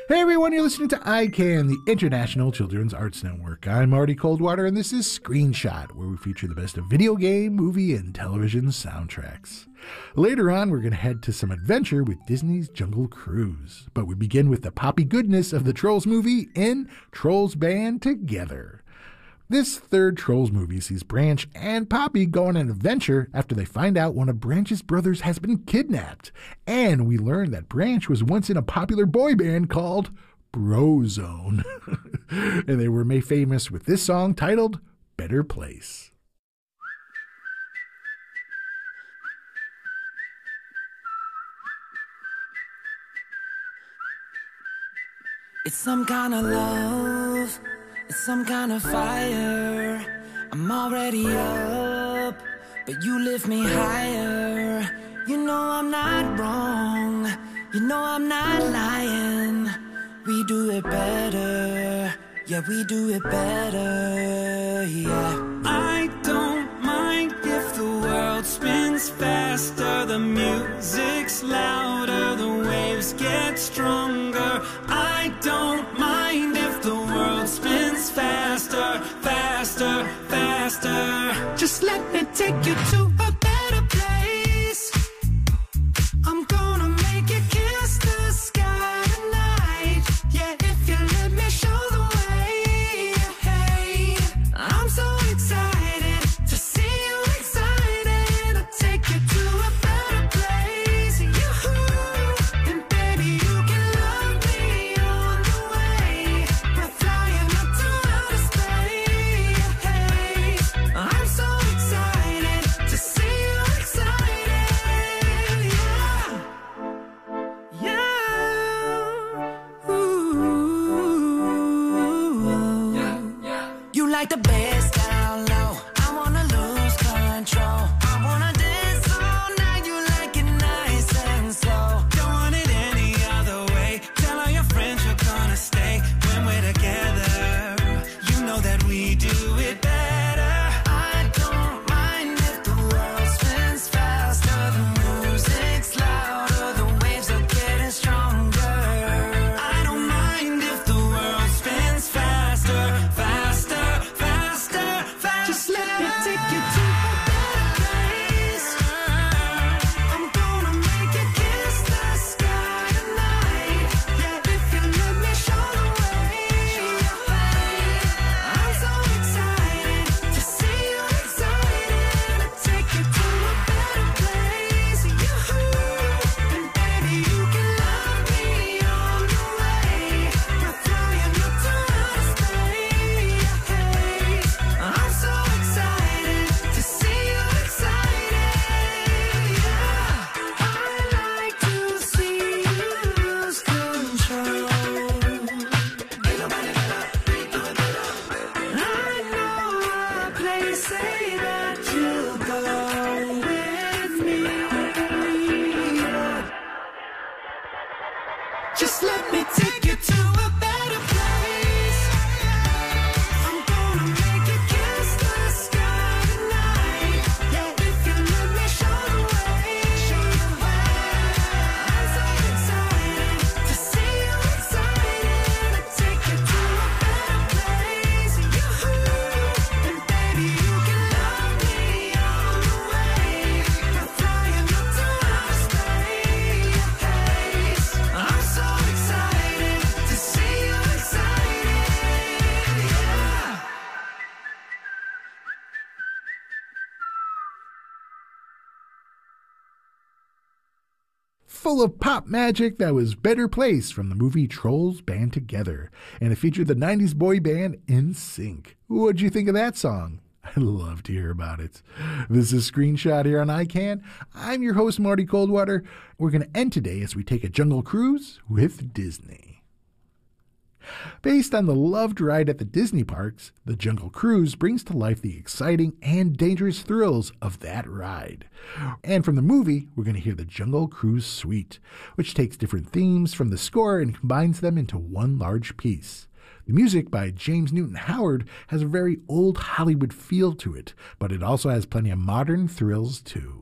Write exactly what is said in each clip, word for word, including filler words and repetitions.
Hey everyone, you're listening to I CAN, the International Children's Arts Network. I'm Marty Coldwater, and this is Screenshot, where we feature the best of video game, movie, and television soundtracks. Later on, we're going to head to some adventure with Disney's Jungle Cruise. But we begin with the poppy goodness of the Trolls movie in Trolls Band Together. This third Trolls movie sees Branch and Poppy go on an adventure after they find out one of Branch's brothers has been kidnapped. And we learn that Branch was once in a popular boy band called Brozone. And they were made famous with this song titled Better Place. It's some kind of love, it's some kind of fire. I'm already up, but you lift me higher. You know I'm not wrong, you know I'm not lying. We do it better, yeah, we do it better, yeah. I don't mind if the world spins faster, the music's louder, the waves get stronger. I don't mind if the world spins faster, faster, faster. Just let me take you to a better place. I'm gonna make you kiss the sky tonight. Yeah, if you let me show the way. Hey, I'm so excited to see you excited. I'll take you to a better place. You and baby, you can love me on the way. We're flying up to outer space. Hey, I'm so excited to see you excited. Yeah, yeah. Ooh. Yeah, yeah. You like the bass down low. I wanna lose control. I wanna dance all night. You like it nice and slow. Don't want it any other way. Tell all your friends you're gonna stay when we're together. You know that we do it better. I don't mind if the world spins faster, the music's louder, the waves are getting stronger. I don't mind if the world spins faster, faster, faster, faster. Just let me take you to a better place. I'm gonna make you kiss the sky tonight. Yeah, if you let me show the way. I'm so excited to see you excited. I'll take you to a better place. You and baby, you can love me on the way. We're flying up to outer space. I'm so excited to see you excited. Yeah, I like to see you lose control. I know a place, say that you'll go with me. Just let me take you to a better place. I'm gonna make you kiss the sky tonight. Yeah, if you let me show the way. I'm so excited to see you excited. I'll take you to a better place. You and baby, you can love me on the way. We're flying up to outer space. I'm so excited to see you excited. Yeah. Full of pop magic, that was Better Place from the movie Trolls Band Together, and it featured the nineties boy band N Sync. What'd you think of that song? I'd love to hear about it. This is Screenshot here on I CAN. I'm your host, Marty Coldwater. We're going to end today as we take a jungle cruise with Disney. Based on the loved ride at the Disney parks, the Jungle Cruise brings to life the exciting and dangerous thrills of that ride. And from the movie, we're going to hear the Jungle Cruise Suite, which takes different themes from the score and combines them into one large piece. The music by James Newton Howard has a very old Hollywood feel to it, but it also has plenty of modern thrills too.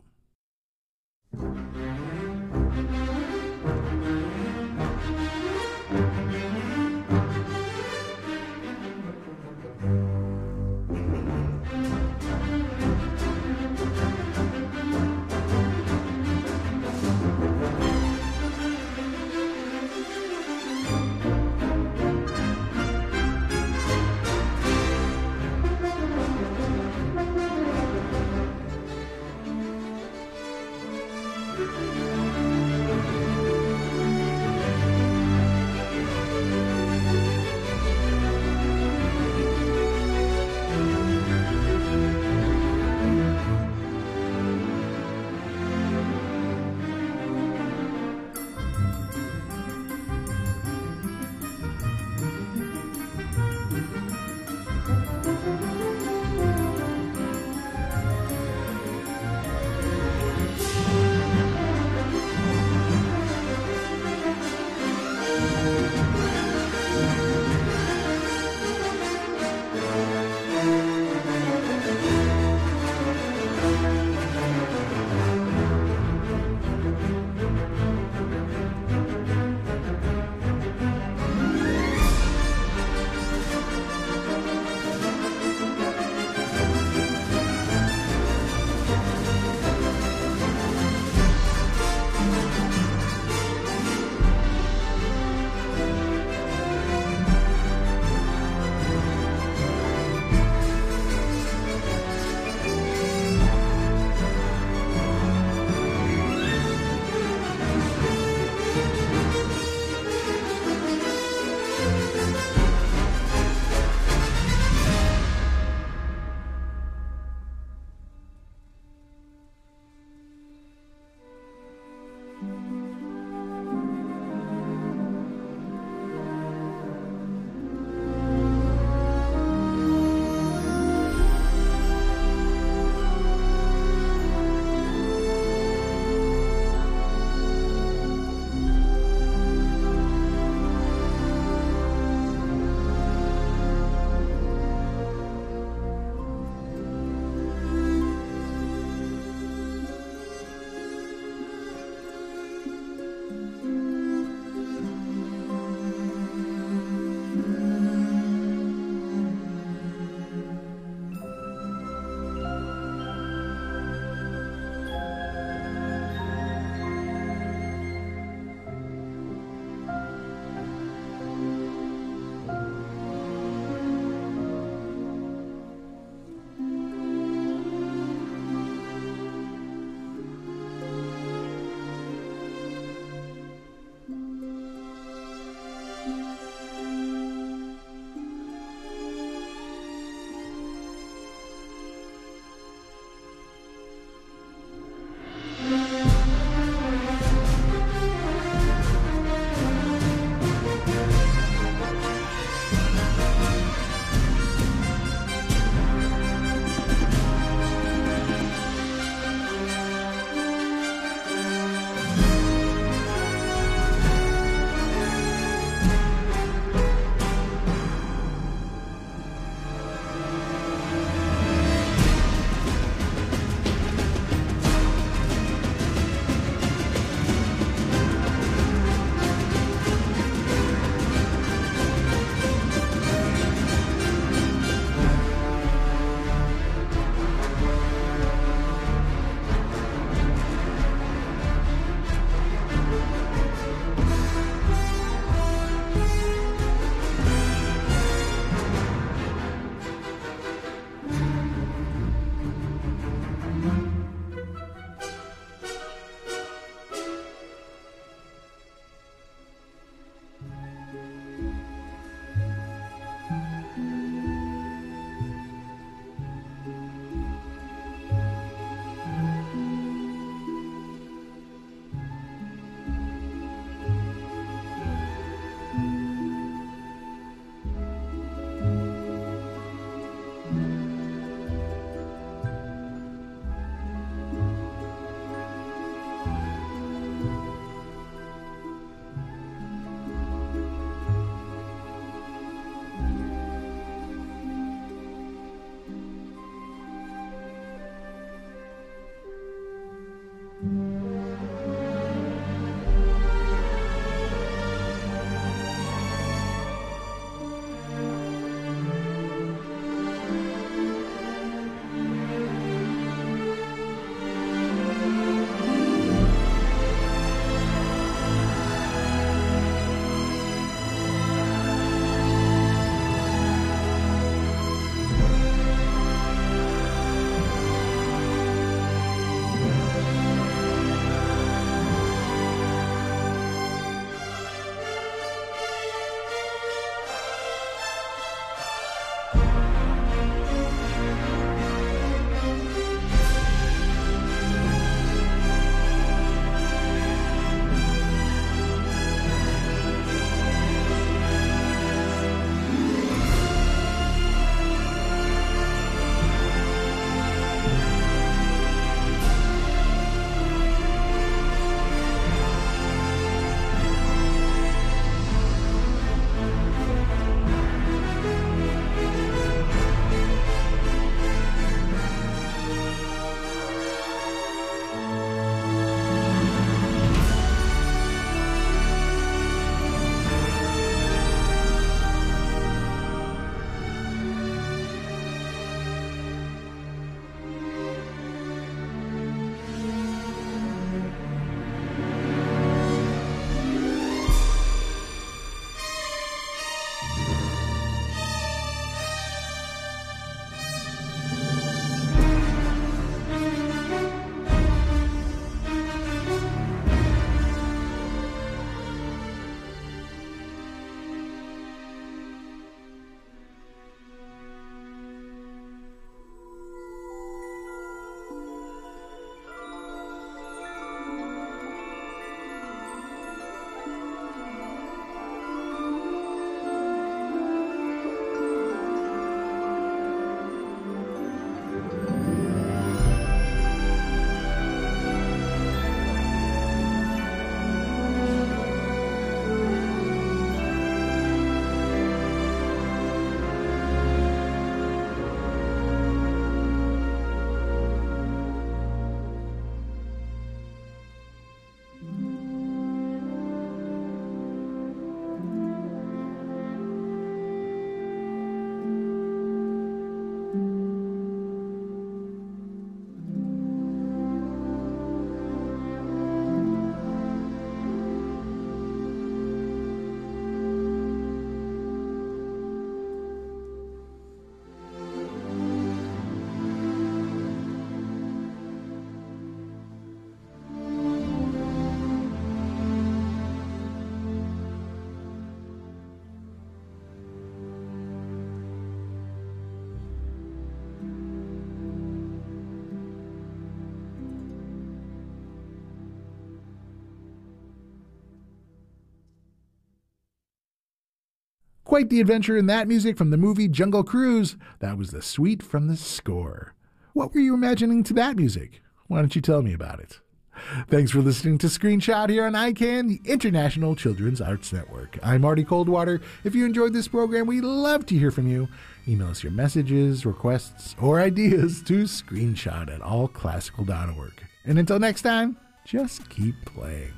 Quite the adventure in that music from the movie Jungle Cruise. That was the suite from the score. What were you imagining to that music? Why don't you tell me about it? Thanks for listening to Screenshot here on I CAN, the International Children's Arts Network. I'm Marty Coldwater. If you enjoyed this program, we'd love to hear from you. Email us your messages, requests, or ideas to screenshot at all classical dot org. And until next time, just keep playing.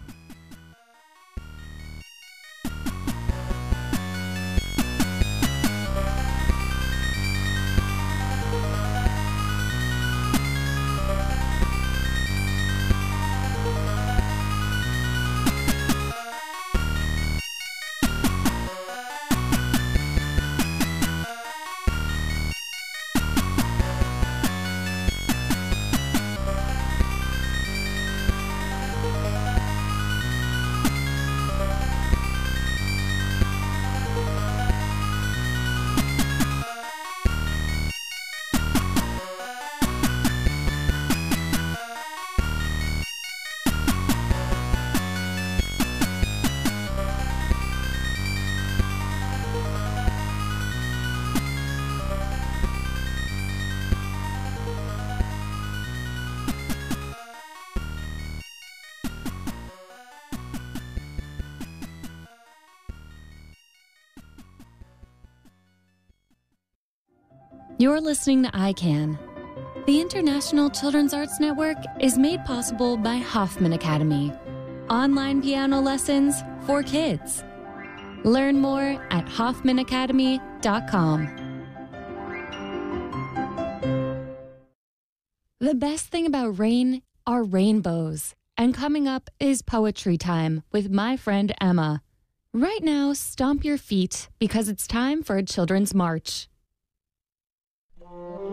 You're listening to I CAN. The International Children's Arts Network is made possible by Hoffman Academy. Online piano lessons for kids. Learn more at hoffman academy dot com. The best thing about rain are rainbows. And coming up is poetry time with my friend Emma. Right now, stomp your feet because it's time for a children's march.